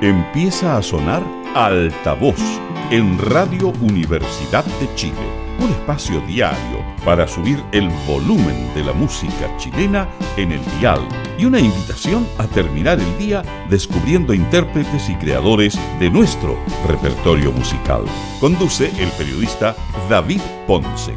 Empieza a sonar Altavoz en Radio Universidad de Chile. Un espacio diario para subir el volumen de la música chilena en el dial y una invitación a terminar el día descubriendo intérpretes y creadores de nuestro repertorio musical. Conduce el periodista David Ponce.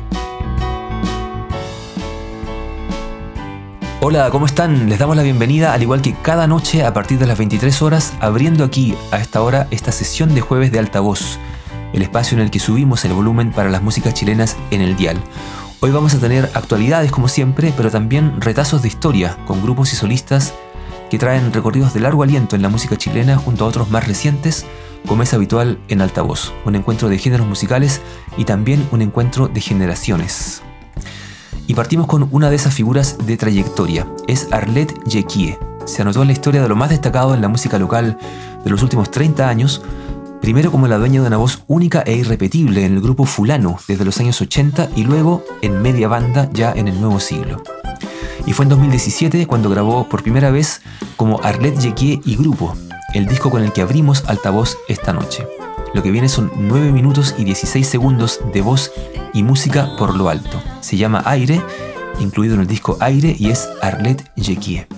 Hola, ¿cómo están? Les damos la bienvenida, al igual que cada noche a partir de las 23 horas, abriendo aquí a esta hora esta sesión de jueves de Altavoz, el espacio en el que subimos el volumen para las músicas chilenas en el dial. Hoy vamos a tener actualidades como siempre, pero también retazos de historia con grupos y solistas que traen recorridos de largo aliento en la música chilena junto a otros más recientes, como es habitual en Altavoz, un encuentro de géneros musicales y también un encuentro de generaciones. Y partimos con una de esas figuras de trayectoria, es Arlette Jequié. Se anotó en la historia de lo más destacado en la música local de los últimos 30 años, primero como la dueña de una voz única e irrepetible en el grupo Fulano desde los años 80 y luego en media banda ya en el nuevo siglo. Y fue en 2017 cuando grabó por primera vez como Arlette Jequié y Grupo, el disco con el que abrimos Altavoz esta noche. Lo que viene son 9 minutos y 16 segundos de voz y música por lo alto. Se llama Aire, incluido en el disco Aire, y es Arlette Jequié.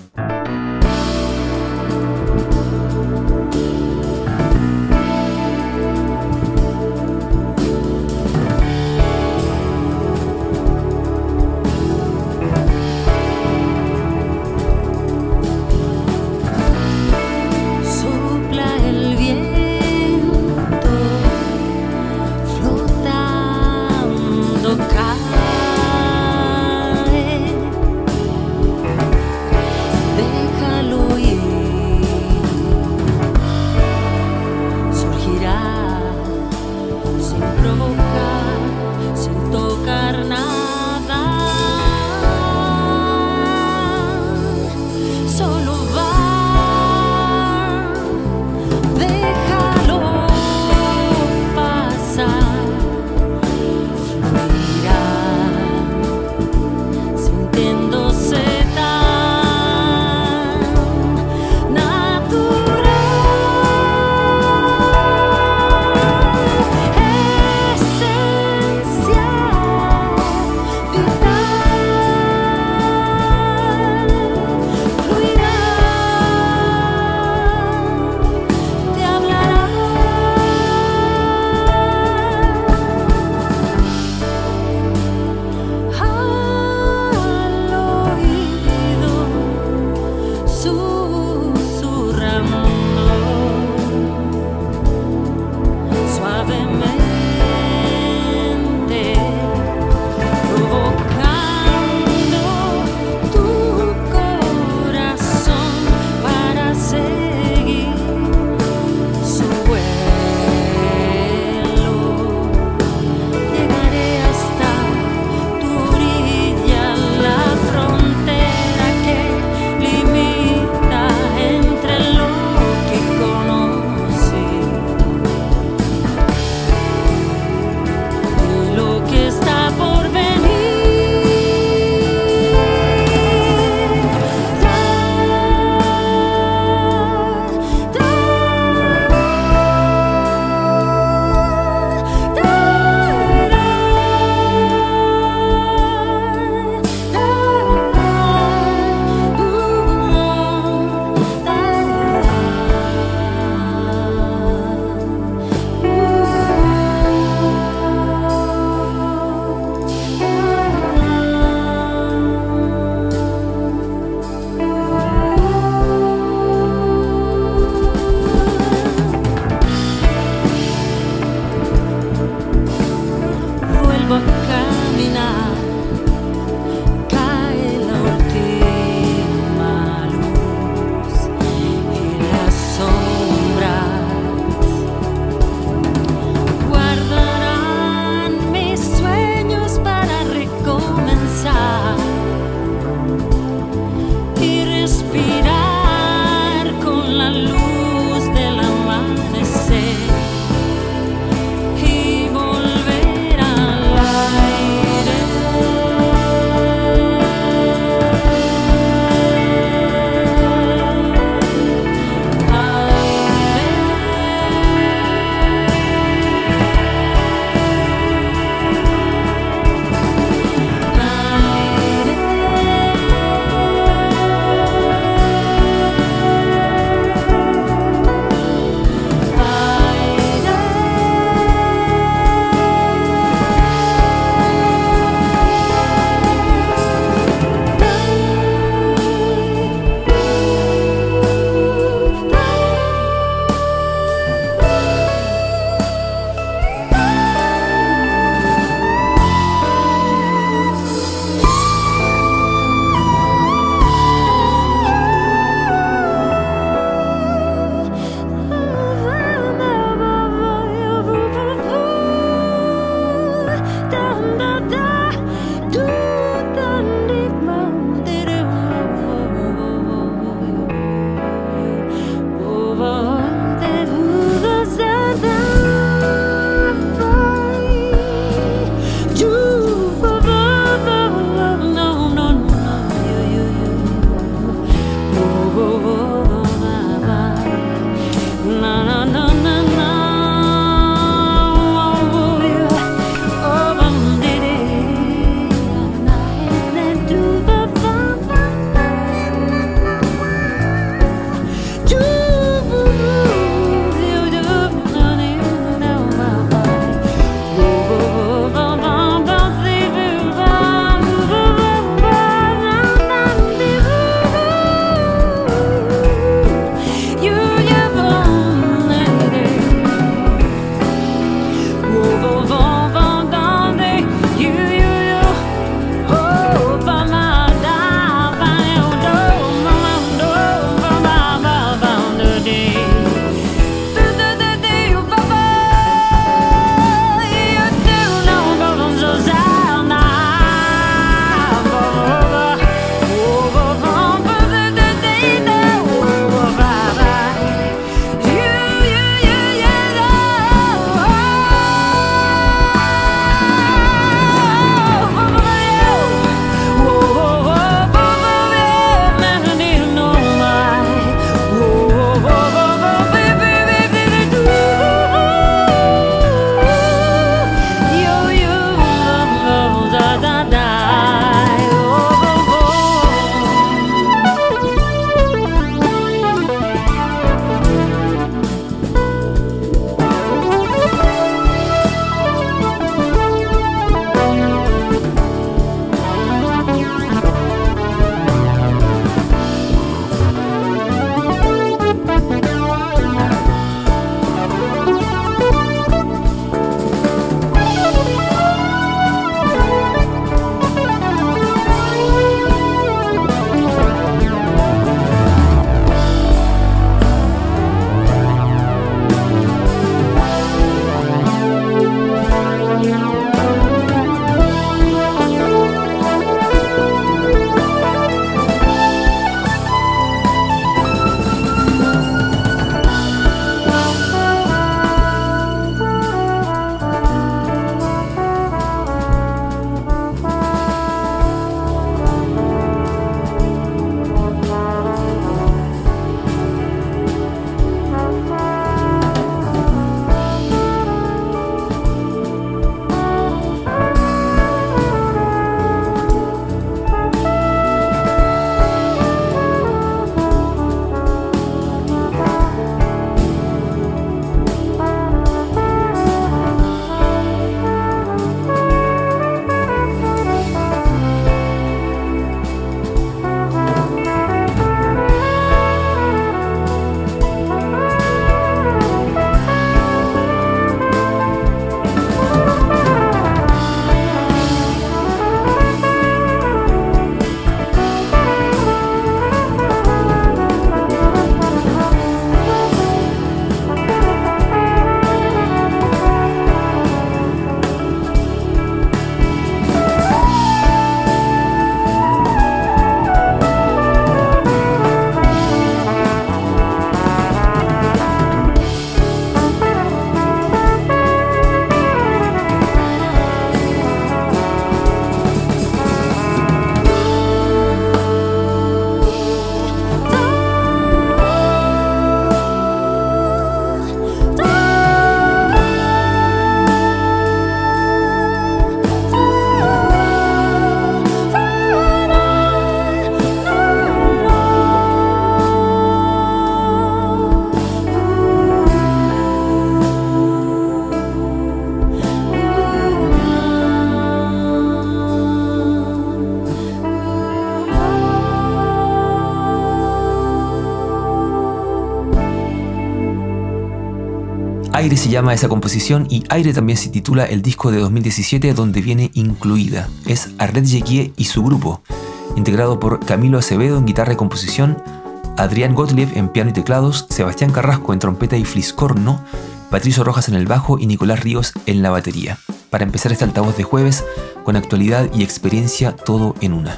Aire se llama esa composición y Aire también se titula el disco de 2017 donde viene incluida. Es Arlet Jequié y su grupo, integrado por Camilo Acevedo en guitarra y composición, Adrián Gottlieb en piano y teclados, Sebastián Carrasco en trompeta y fliscorno, Patricio Rojas en el bajo y Nicolás Ríos en la batería. Para empezar este altavoz de jueves, con actualidad y experiencia todo en una.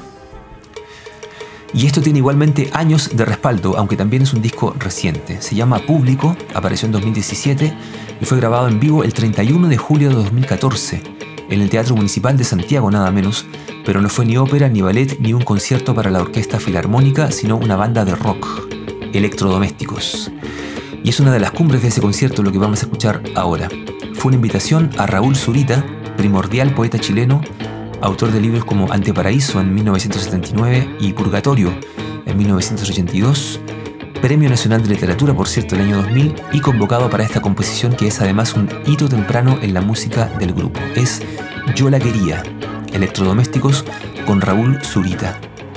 Y esto tiene igualmente años de respaldo, aunque también es un disco reciente. Se llama Público, apareció en 2017 y fue grabado en vivo el 31 de julio de 2014, en el Teatro Municipal de Santiago nada menos, pero no fue ni ópera, ni ballet, ni un concierto para la Orquesta Filarmónica, sino una banda de rock, Electrodomésticos. Y es una de las cumbres de ese concierto lo que vamos a escuchar ahora. Fue una invitación a Raúl Zurita, primordial poeta chileno, autor de libros como Anteparaíso en 1979 y Purgatorio en 1982, Premio Nacional de Literatura, por cierto, el año 2000, y convocado para esta composición que es además un hito temprano en la música del grupo. Es Yo la quería, Electrodomésticos con Raúl Zurita.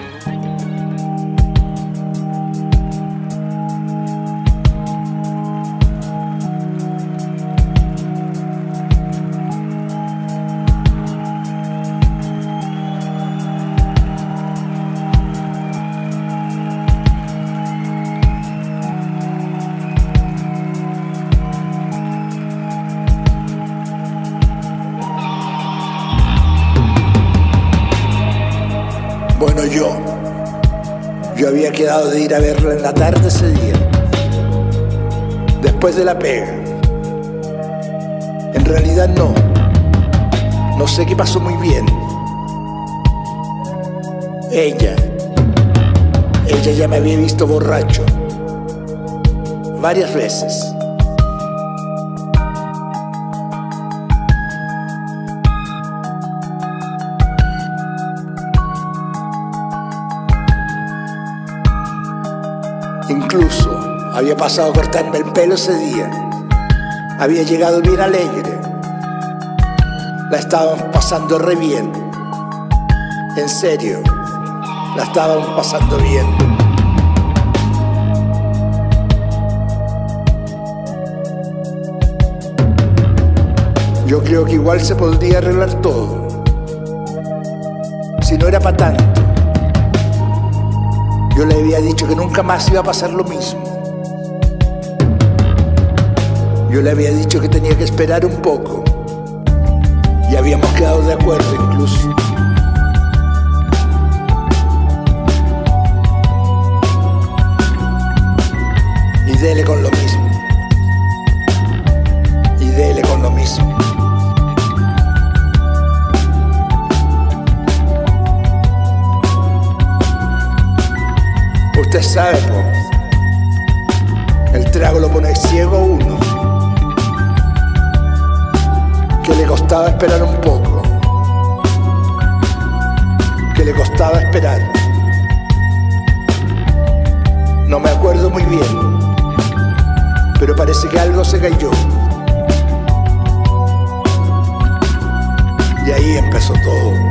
Yo había quedado de ir a verla en la tarde ese día, después de la pega. En realidad no sé qué pasó muy bien. Ella ya me había visto borracho varias veces. Incluso había pasado a cortarme el pelo ese día. Había llegado bien alegre. La estábamos pasando re bien. En serio, la estábamos pasando bien. Yo creo que igual se podría arreglar todo. Si no era para tanto. Yo le había dicho que nunca más iba a pasar lo mismo. Yo le había dicho que tenía que esperar un poco. Y habíamos quedado de acuerdo incluso. Y dele con lo mismo. Y dele con lo mismo. Usted sabe, el trago lo pone ciego a uno. Que le costaba esperar un poco. Que le costaba esperar. No me acuerdo muy bien, pero parece que algo se cayó. Y ahí empezó todo.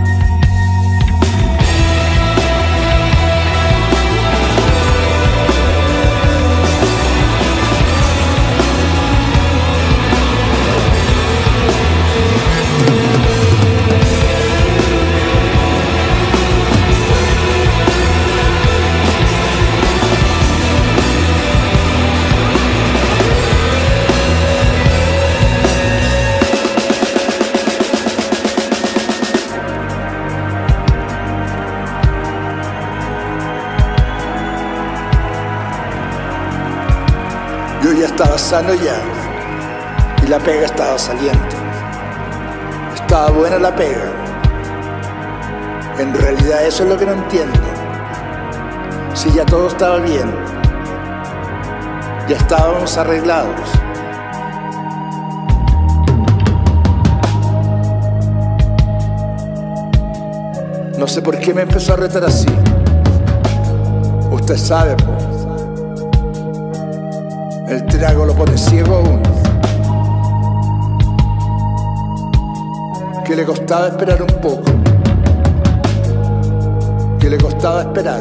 Yo ya estaba sano ya, y la pega estaba saliendo. Estaba buena la pega. En realidad eso es lo que no entiendo. Si ya todo estaba bien, ya estábamos arreglados. No sé por qué me empezó a retar así. Usted sabe, po. El trago lo pone ciego a uno. Que le costaba esperar un poco. Que le costaba esperar.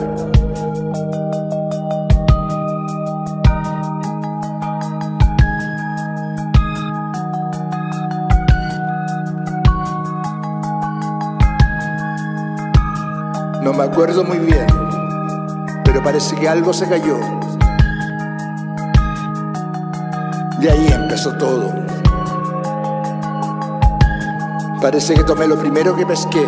me acuerdo muy bien, pero parece que algo se cayó. De ahí empezó todo. Parece que tomé lo primero que pesqué.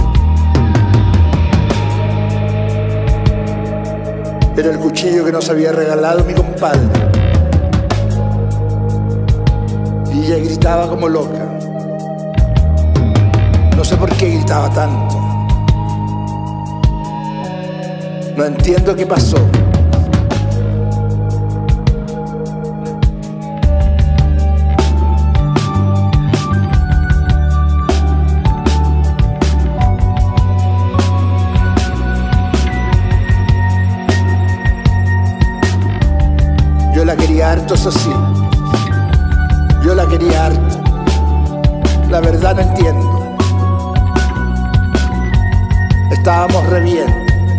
Era el cuchillo que nos había regalado mi compadre. Y ella gritaba como loca. No sé por qué gritaba tanto. No entiendo qué pasó. Yo la quería harto, eso sí. Yo la quería harto. La verdad no entiendo. Estábamos re bien.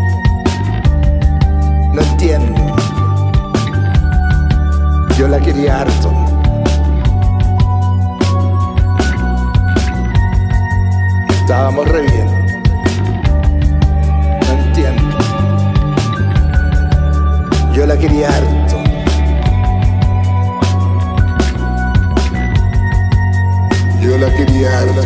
No entiendo. Yo la quería harto. Estábamos re bien. No entiendo. Yo la quería harto. Yo la quería harto.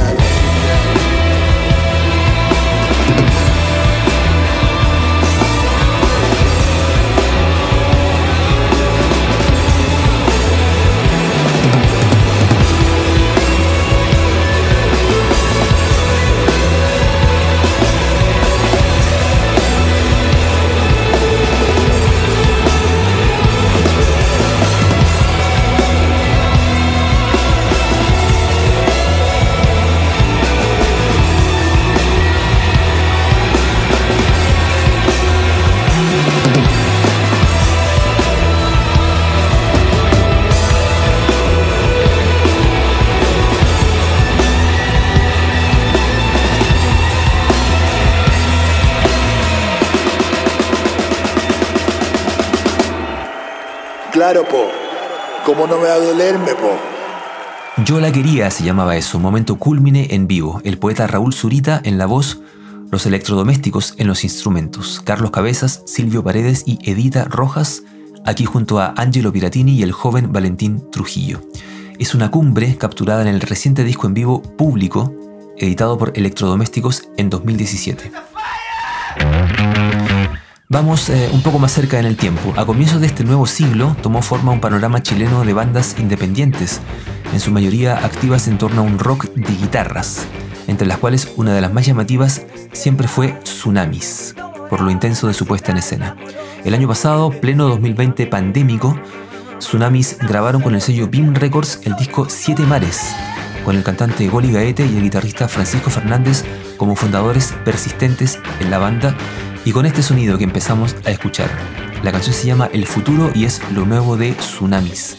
Claro, po. ¿Cómo no me va a dolerme, po? Yo la quería, se llamaba eso, momento cúlmine en vivo. El poeta Raúl Zurita en la voz, los electrodomésticos en los instrumentos. Carlos Cabezas, Silvio Paredes y Edita Rojas, aquí junto a Angelo Piratini y el joven Valentín Trujillo. Es una cumbre capturada en el reciente disco en vivo Público, editado por Electrodomésticos en 2017. Vamos un poco más cerca en el tiempo. A comienzos de este nuevo siglo tomó forma un panorama chileno de bandas independientes, en su mayoría activas en torno a un rock de guitarras, entre las cuales una de las más llamativas siempre fue Tsunamis, por lo intenso de su puesta en escena. El año pasado, pleno 2020 pandémico, Tsunamis grabaron con el sello BIM Records el disco Siete Mares, con el cantante Goli Gaete y el guitarrista Francisco Fernández como fundadores persistentes en la banda, y con este sonido que empezamos a escuchar. La canción se llama El Futuro y es lo nuevo de Tsunamis.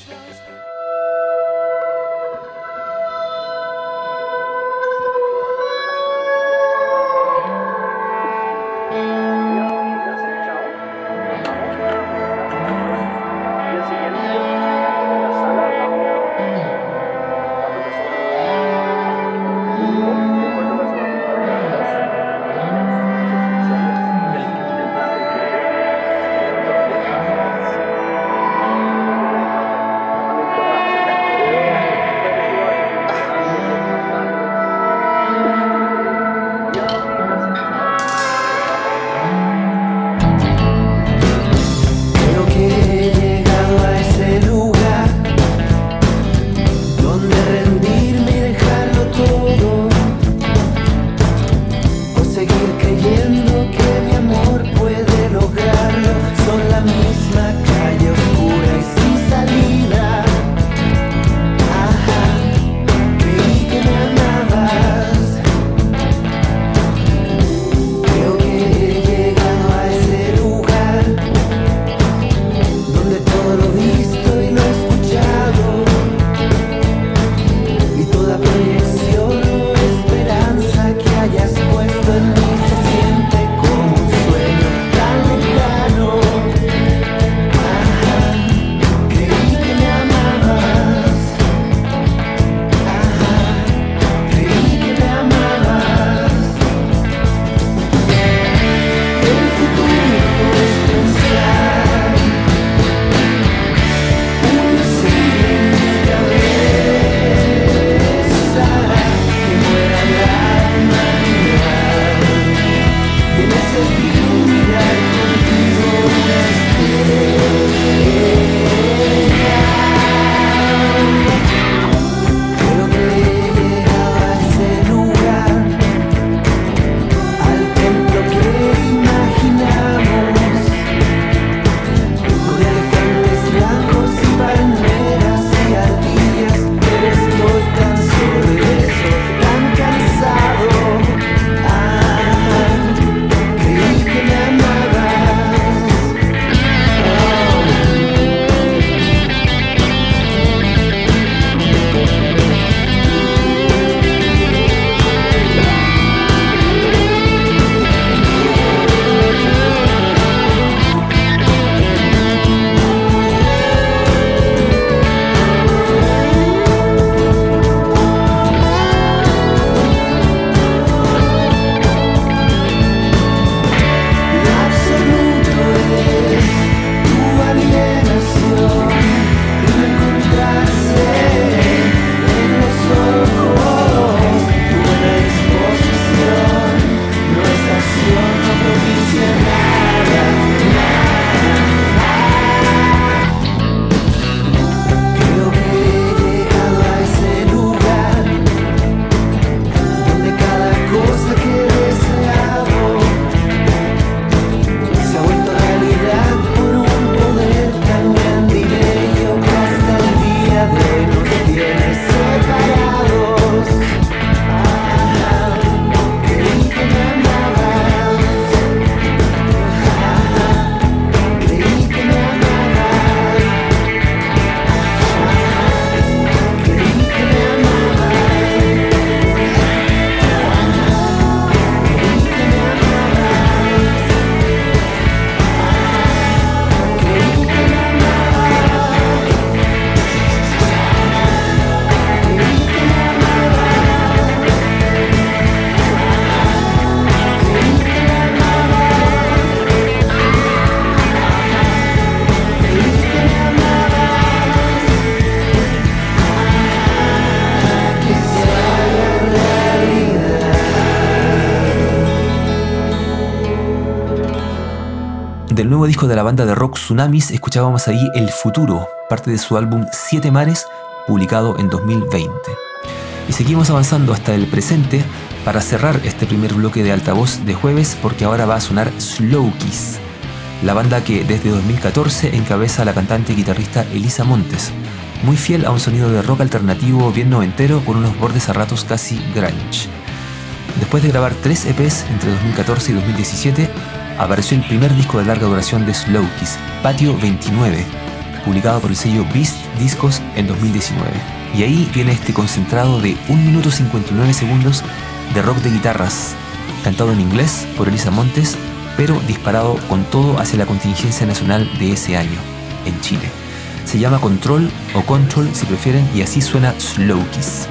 nuevo disco de la banda de rock Tsunamis escuchábamos ahí El Futuro, parte de su álbum Siete Mares, publicado en 2020. Y seguimos avanzando hasta el presente para cerrar este primer bloque de Altavoz de jueves, porque ahora va a sonar Slowkiss, la banda que desde 2014 encabeza a la cantante y guitarrista Elisa Montes, muy fiel a un sonido de rock alternativo bien noventero con unos bordes a ratos casi grunge. Después de grabar 3 EPs entre 2014 y 2017, apareció el primer disco de larga duración de Slowkiss, Patio 29, publicado por el sello Beast Discos en 2019. Y ahí viene este concentrado de 1 minuto 59 segundos de rock de guitarras, cantado en inglés por Elisa Montes, pero disparado con todo hacia la contingencia nacional de ese año, en Chile. Se llama Control o Control si prefieren, y así suena Slowkiss.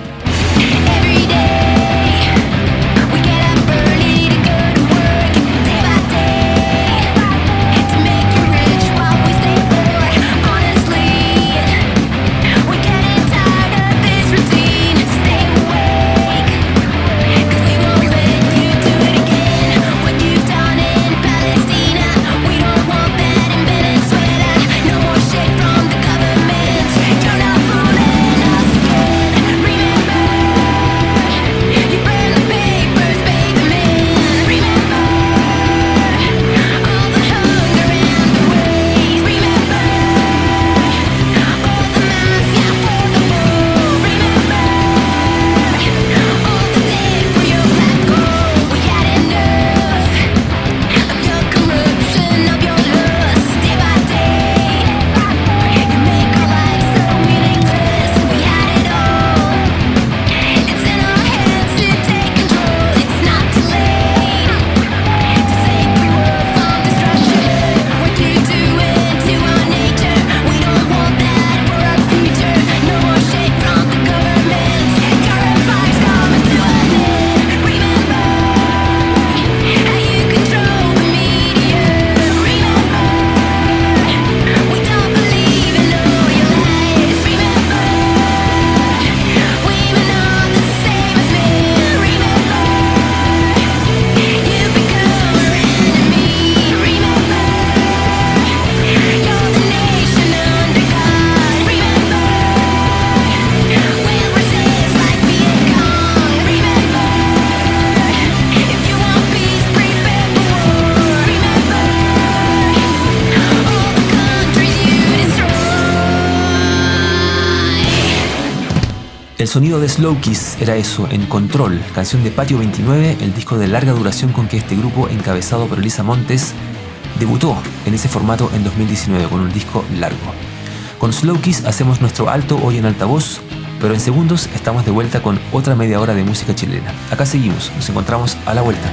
El sonido de Slowkiss era eso, en Control, canción de Patio 29, el disco de larga duración con que este grupo, encabezado por Elisa Montes, debutó en ese formato en 2019 con un disco largo. Con Slowkiss hacemos nuestro alto hoy en Altavoz, pero en segundos estamos de vuelta con otra media hora de música chilena. Acá seguimos, nos encontramos a la vuelta.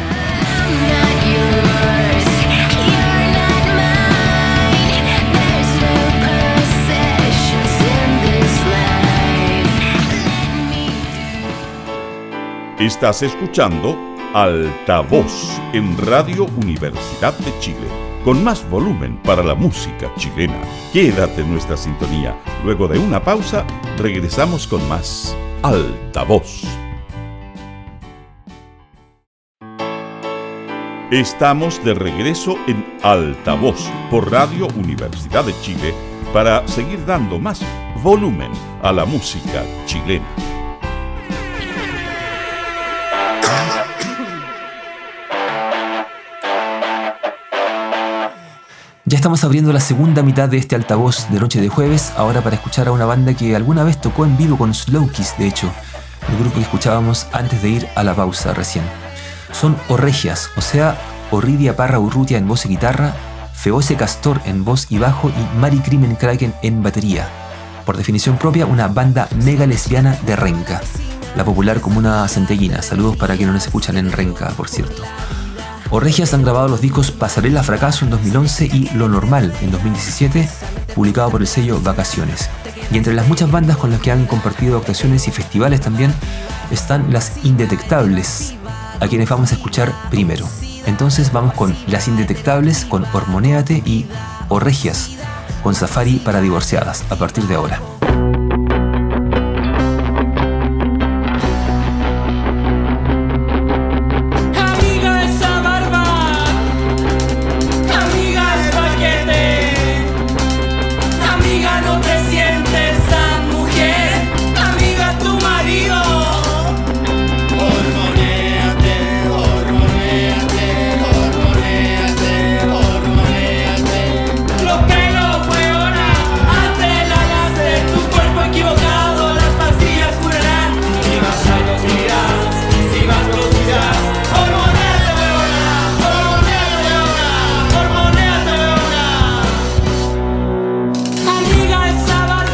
Estás escuchando Altavoz en Radio Universidad de Chile, con más volumen para la música chilena. Quédate en nuestra sintonía. Luego de una pausa, regresamos con más Altavoz. Estamos de regreso en Altavoz por Radio Universidad de Chile para seguir dando más volumen a la música chilena. Ya estamos abriendo la segunda mitad de este Altavoz de noche de jueves, ahora para escuchar a una banda que alguna vez tocó en vivo con Slowkiss, de hecho, el grupo que escuchábamos antes de ir a la pausa recién. Son Orregias, o sea, Orridia Parra Urrutia en voz y guitarra, Feose Castor en voz y bajo y Mari Crimen Kraken en batería. Por definición propia, una banda mega lesbiana de Renca, la popular comuna santiaguina. Saludos para quienes nos escuchan en Renca, por cierto. Orregias han grabado los discos Pasarela Fracaso en 2011 y Lo Normal en 2017, publicado por el sello Vacaciones. Y entre las muchas bandas con las que han compartido actuaciones y festivales también están Las Indetectables, a quienes vamos a escuchar primero. Entonces vamos con Las Indetectables, con Hormonéate, y Orregias, con Safari para divorciadas, a partir de ahora. Amiga esa barba, amiga de cualquier no te sientes tan mujer, amiga, tu marido. Hormonéate, hormonéate, hormonéate, hormonéate. Lo pelo, weona, hazte la láser, tu cuerpo equivocado, las pastillas curarán. Si más años vivirás, si más producirás. Hormonéate, weona, hormonéate, weona, hormonéate, weona. Amiga, esa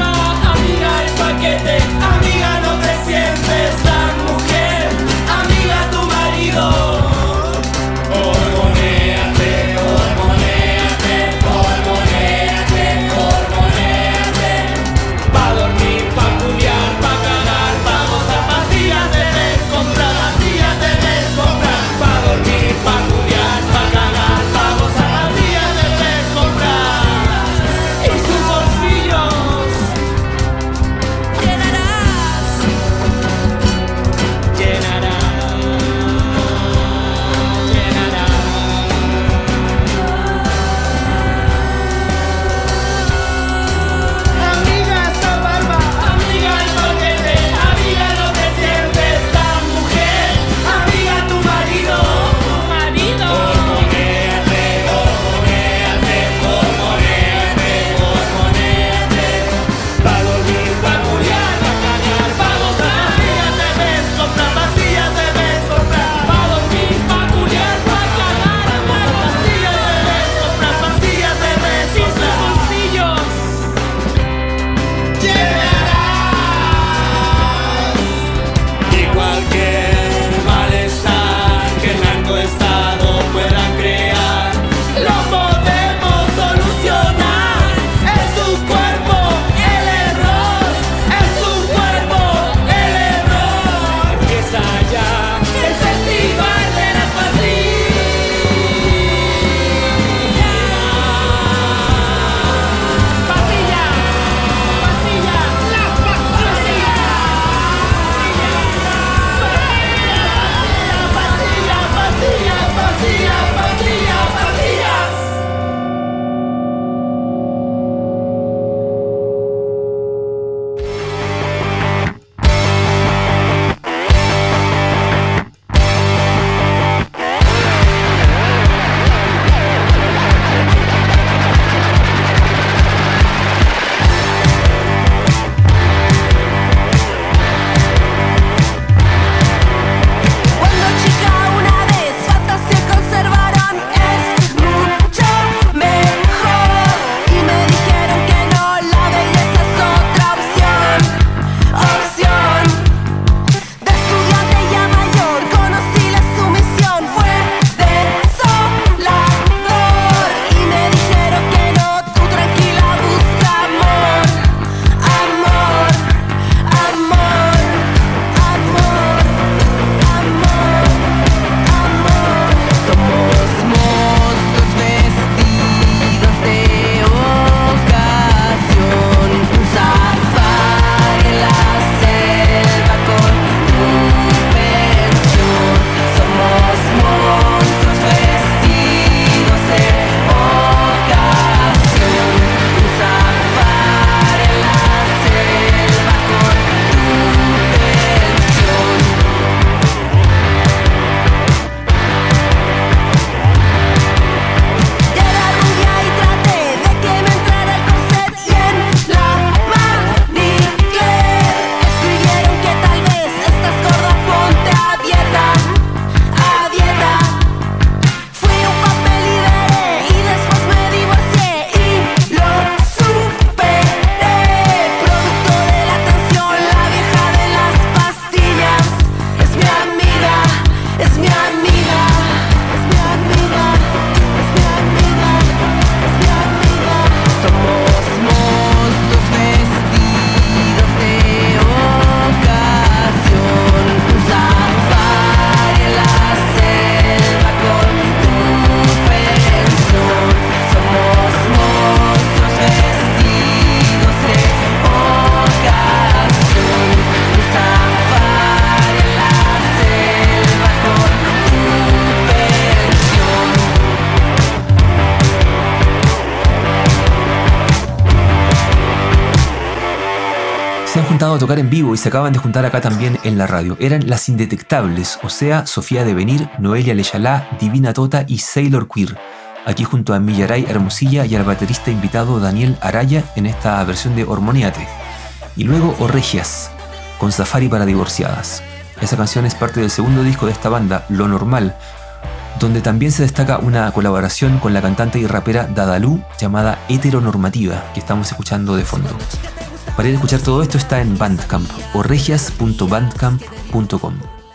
se han juntado a tocar en vivo y se acaban de juntar acá también en la radio. Eran Las Indetectables, o sea, Sofía Devenir, Noelia Leyalá, Divina Tota y Sailor Queer. Aquí junto a Millaray Hermosilla y al baterista invitado Daniel Araya en esta versión de Hormoniate. Y luego Orregias, con Safari para divorciadas. Esa canción es parte del segundo disco de esta banda, Lo Normal, donde también se destaca una colaboración con la cantante y rapera Dadalú llamada Heteronormativa, que estamos escuchando de fondo. Para ir a escuchar todo esto está en Bandcamp, orregias.bandcamp.com.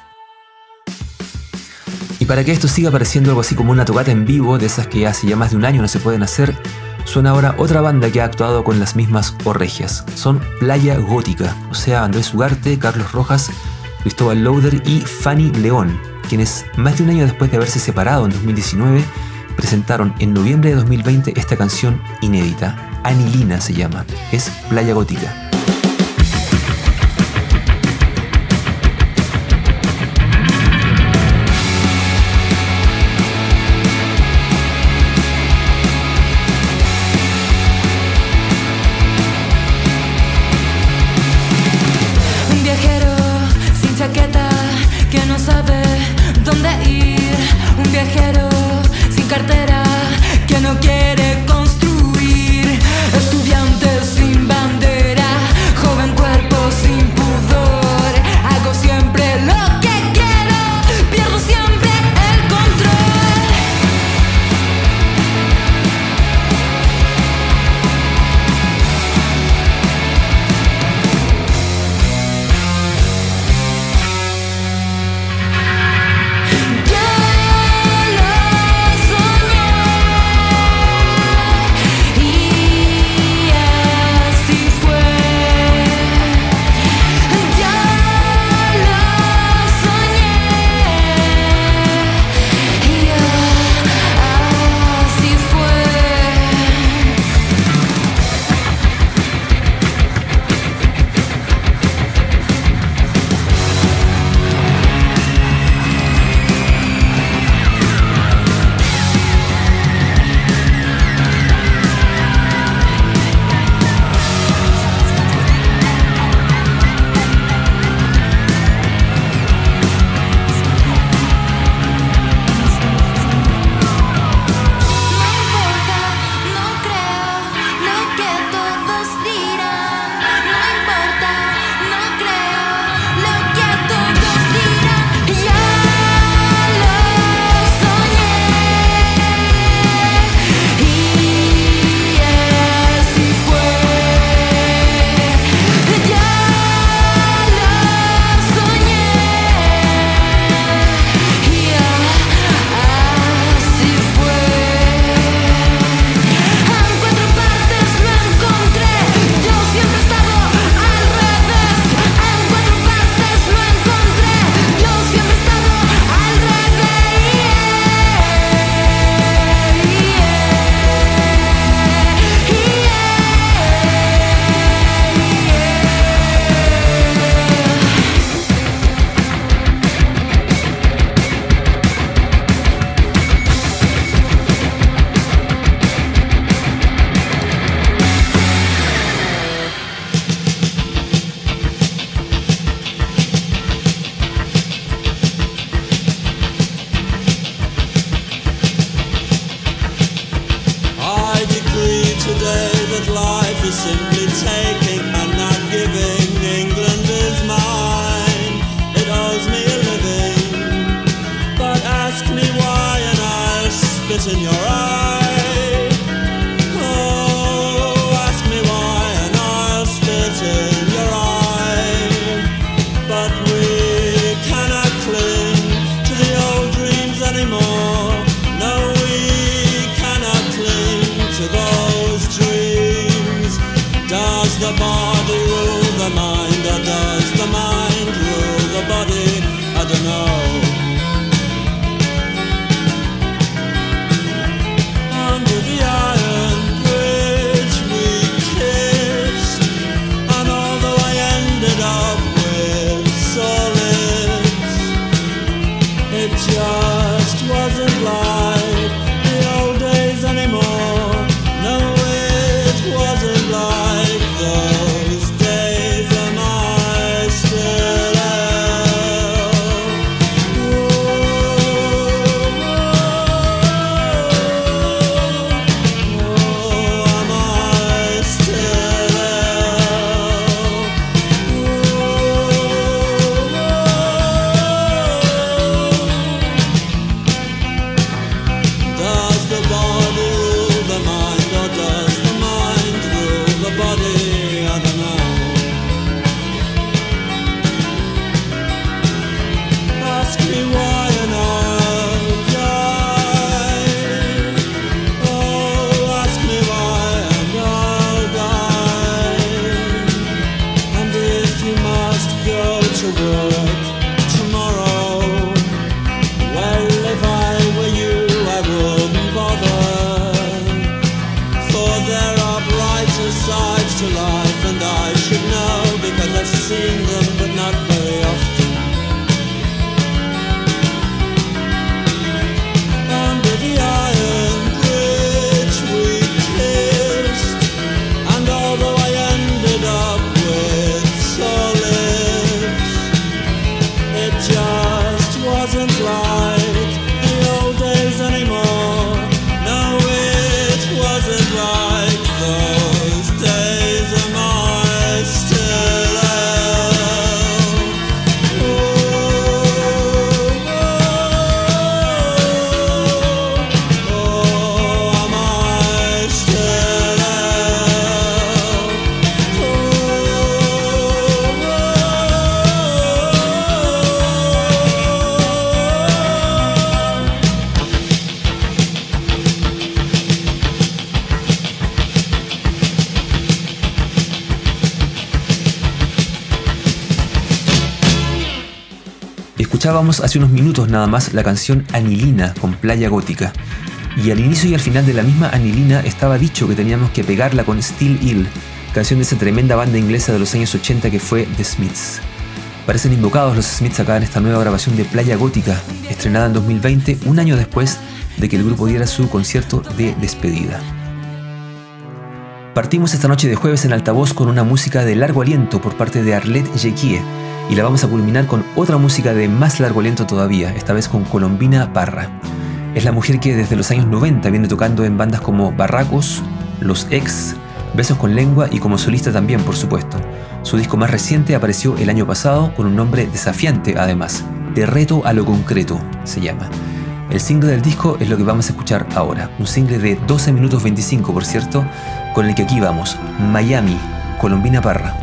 Y para que esto siga pareciendo algo así como una tocata en vivo, de esas que hace ya más de un año no se pueden hacer, suena ahora otra banda que ha actuado con las mismas Orregias. Son Playa Gótica, o sea, Andrés Ugarte, Carlos Rojas, Cristóbal Lauder y Fanny León, quienes más de un año después de haberse separado en 2019, presentaron en noviembre de 2020 esta canción inédita. Anilina se llama, es Playa Gótica. Un viajero sin chaqueta que no sabe dónde ir. Un viajero sin cartera que no quiere construir. Estudiante sin bandera Escuchábamos hace unos minutos nada más la canción Anilina con Playa Gótica. Y al inicio y al final de la misma Anilina estaba dicho que teníamos que pegarla con Still Ill, canción de esa tremenda banda inglesa de los años 80 que fue The Smiths. Parecen invocados los Smiths acá en esta nueva grabación de Playa Gótica, estrenada en 2020, un año después de que el grupo diera su concierto de despedida. Partimos esta noche de jueves en Altavoz con una música de largo aliento por parte de Arlette Jequié, y la vamos a culminar con otra música de más largo aliento todavía, esta vez con Colombina Parra. Es la mujer que desde los años 90 viene tocando en bandas como Barracos, Los Ex, Besos con Lengua y como solista también, por supuesto. Su disco más reciente apareció el año pasado con un nombre desafiante además, De Reto a lo Concreto se llama. El single del disco es lo que vamos a escuchar ahora, un single de 12 minutos 25 por cierto, con el que aquí vamos, Miami, Colombina Parra.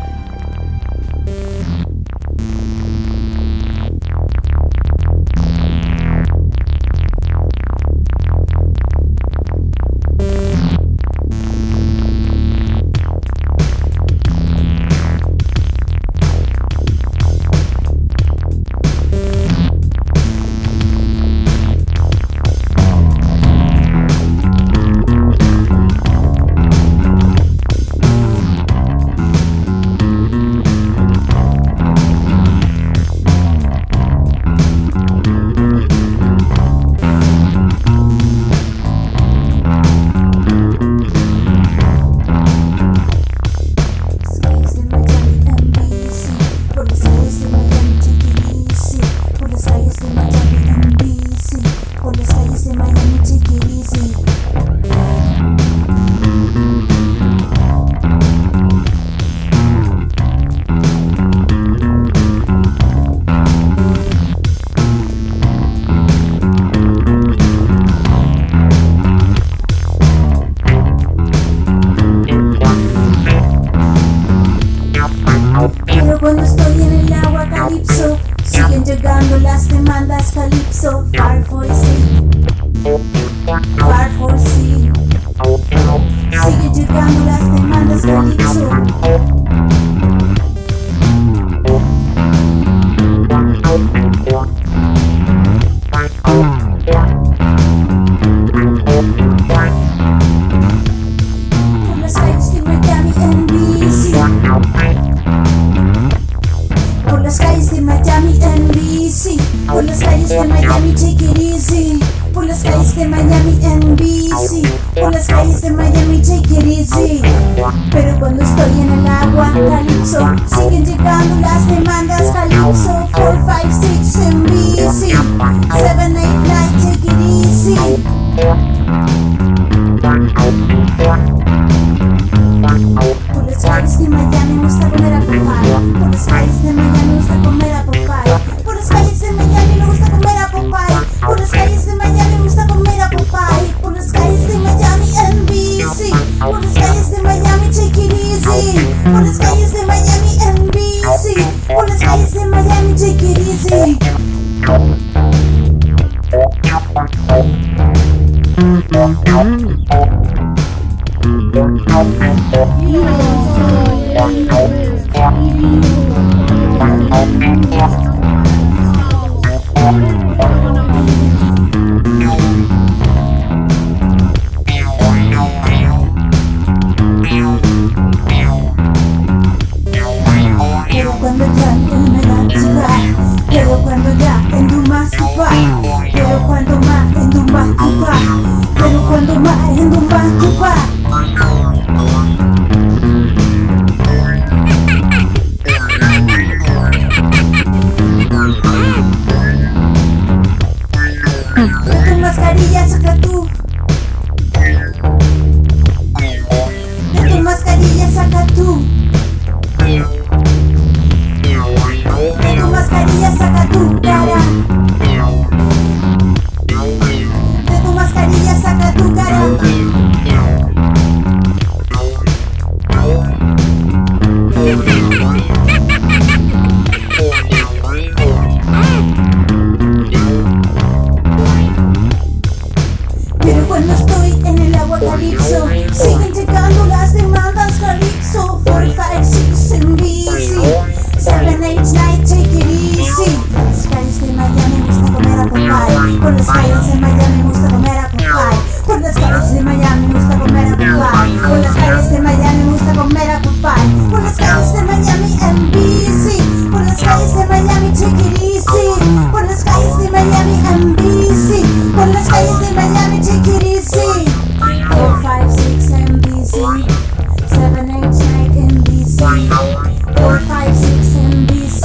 456 NBC,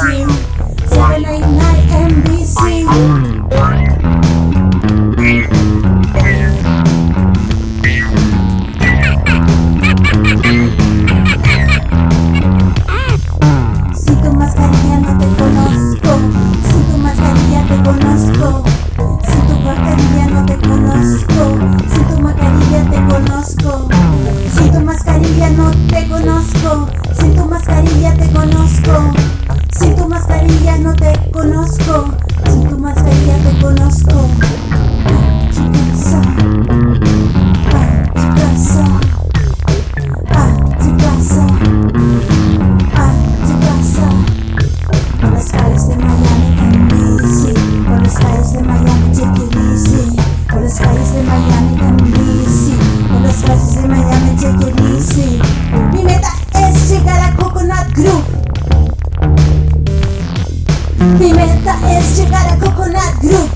789 NBC. Si tu mascarilla no te conozco, si tu mascarilla te conozco, si tu mascarilla no te conozco, si tu mascarilla te conozco, si tu mascarilla no te conozco, si tu mascarilla te conozco, si tu mascarilla no te conozco, si tu mascarilla te conozco. On the skies de Miami, NBC. On the skies de Miami, take it easy. On the skies de Miami, NBC. On the skies de Miami, take it easy. Mi meta es llegar a Coconut Group. Mi meta es llegar a Coconut Group.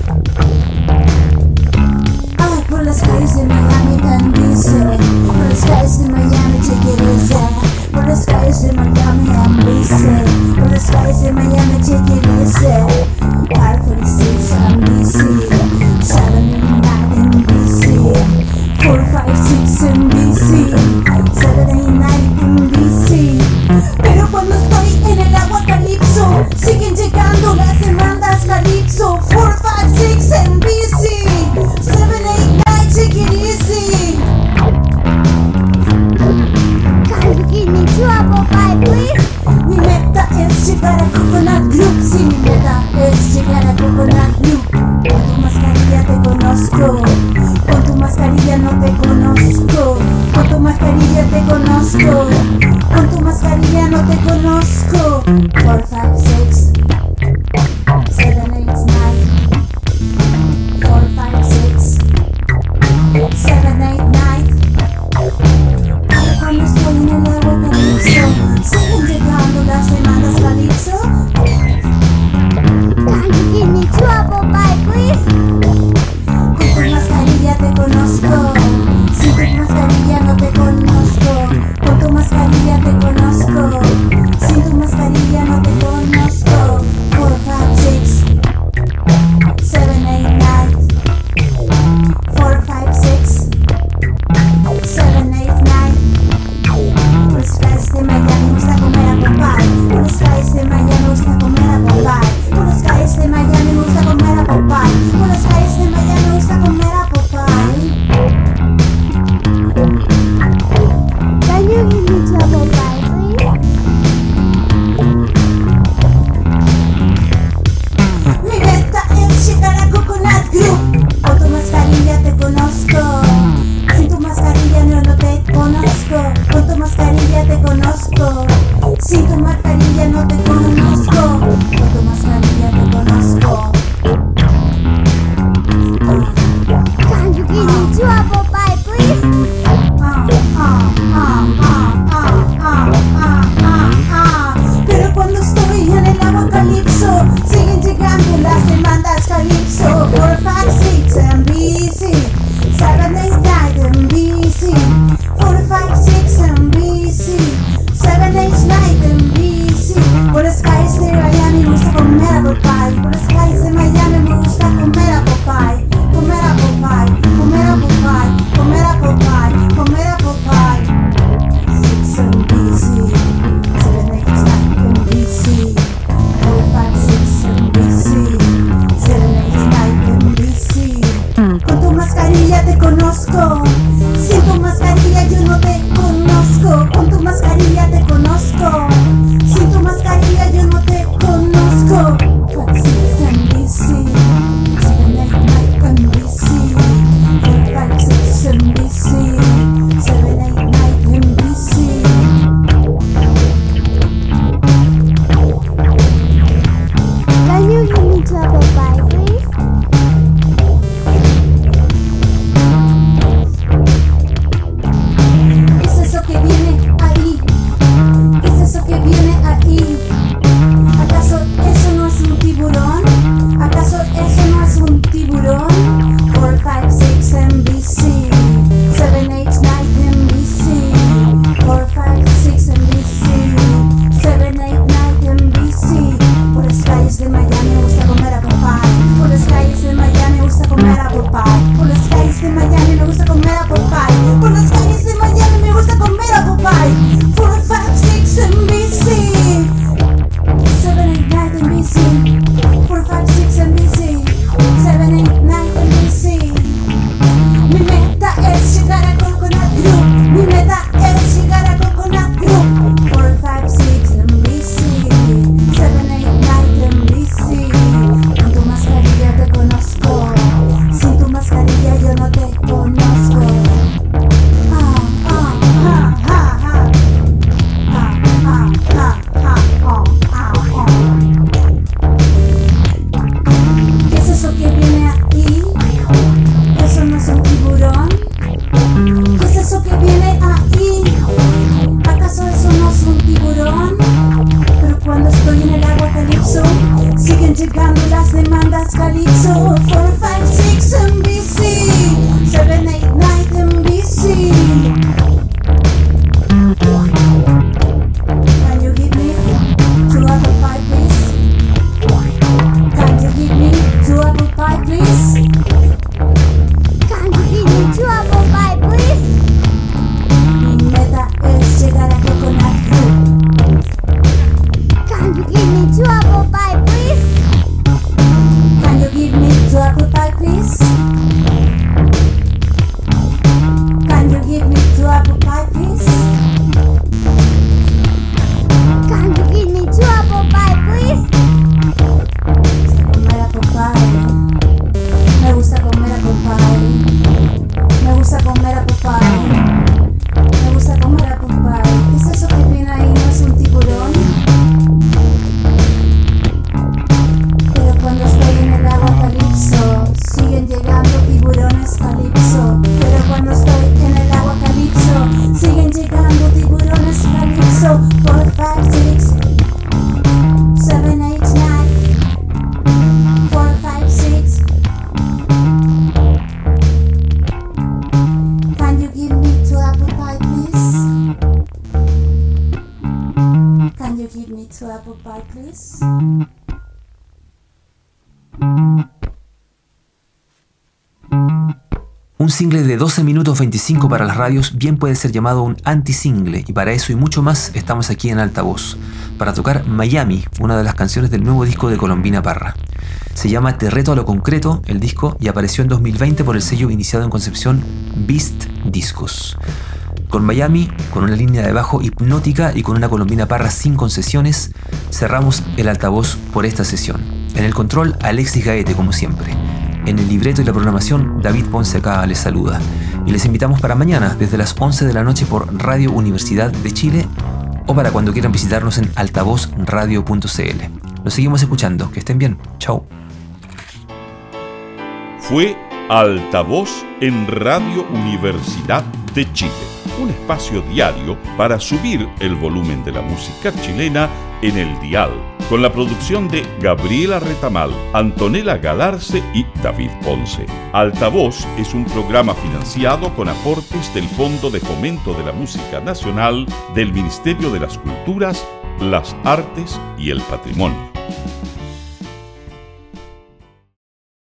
Ay, por las calles de Miami, NBC. Por las calles de Miami, take it easy. Por las calles de Miami, NBC. Por las calles de Miami, take it easy. 546 NBC, 789 NBC, 456 NBC, 789 NBC. Pero cuando estoy en el agua calipso, siguen llegando las demandas calipso. 456 NBC, 789, take it easy. Can you give me trouble, please? Mi meta es llegar a Coconut Group. Si mi meta es llegar a Coconut Group. Con tu mascarilla te conozco, con tu mascarilla no te conozco, con tu mascarilla te conozco, con tu mascarilla no te conozco. 456 789, 456 789. Ahora cuando estoy en el agua calipso, siguen llegando las demandas calipso. Can you give me trouble, please? Con tu mascarilla te conozco, si tu mascarilla no te conozco, con tu mascarilla te conozco, si tu mascarilla no te conozco. 456 789, 456 789. Por las calles de Miami me gusta comer apple pie. Por las calles de Miami me gusta comer apple pie. Por las calles de Miami me gusta comer apple pie. Por las calles de Miami me gusta comer apple pie. Can you give me trouble pie, please? Mi meta es llegar a Coconut Group. Con tu mascarilla te conozco, sin tu mascarilla no te conozco, con tu mascarilla te conozco, sin tu mascarilla no te conozco, con tu mascarilla te conozco. Can you give me trouble pie, please? Pero cuando estoy en el agua calipso, siguen llegando las demandas calipso. 456 NBC, 789 NBC, 456 NBC, 789 NBC. Por las calles de Miami me gusta comer apple pie. Por las calles de Miami me gusta comer apple pie. Comer apple pie, comer apple pie, comer apple pie, comer apple pie. 6 NBC, 789 NBC, 456 NBC, 789 NBC. Con tu mascarilla te conozco, sin tu mascarilla yo no te conozco. Con tu mascarilla te conozco, sin tu mascarilla yo no te conozco. 456 NBC, 789 NBC, 456 NBC, 789 NBC. Can you give me trouble pie, please? ¿Es eso que viene ahí? ¿Es eso que viene ahí? ¿Acaso eso no es un tiburón? ¿Acaso eso no es un tiburón? 456 NBC, 789 NBC, 456 NBC, 789 llegando las demandas Calypso. 456 NBC, 789 NBC. Can you give me 2 apple pie, please? Can you give me 2 apple pie, please? Can you give me 2 apple pie, please? Mi meta es llegar a Coconut Grove. Can you give me 2 apple pie, please? Can you give me 2 apple pie, please? Can you give me 2 apple pie, please? Can you give me 2 apple pie, please? Comer apple pie. Me gusta comer apple pie. Me gusta comer apple pie. Me gusta comer apple pie. ¿Qué es eso que viene ahí? ¿No es un tiburón? Pero cuando estoy en el agua Calypso, siguen llegando tiburones Calypso. Pero cuando estoy en el agua Calypso, siguen llegando tiburones Calypso. 456 789 456. Can you give me 2 apple pie, please? Can you give me 2 apple pie, please? Un single de 12 minutos 25 para las radios bien puede ser llamado un anti-single, y para eso y mucho más estamos aquí en Altavoz, para tocar Miami, una de las canciones del nuevo disco de Colombina Parra. Se llama Te reto a lo concreto el disco y apareció en 2020 por el sello iniciado en Concepción Beast Discos. Con Miami, con una línea de bajo hipnótica y con una Colombina Parra sin concesiones, cerramos el Altavoz por esta sesión. En el control, Alexis Gaete, como siempre. En el libreto y la programación, David Ponce acá les saluda. Y les invitamos para mañana, desde las 11 de la noche por Radio Universidad de Chile, o para cuando quieran visitarnos en altavozradio.cl. Nos seguimos escuchando. Que estén bien. Chao. Fue Altavoz en Radio Universidad de Chile, un espacio diario para subir el volumen de la música chilena en el dial, con la producción de Gabriela Retamal, Antonella Galarce y David Ponce. Altavoz es un programa financiado con aportes del Fondo de Fomento de la Música Nacional del Ministerio de las Culturas, las Artes y el Patrimonio.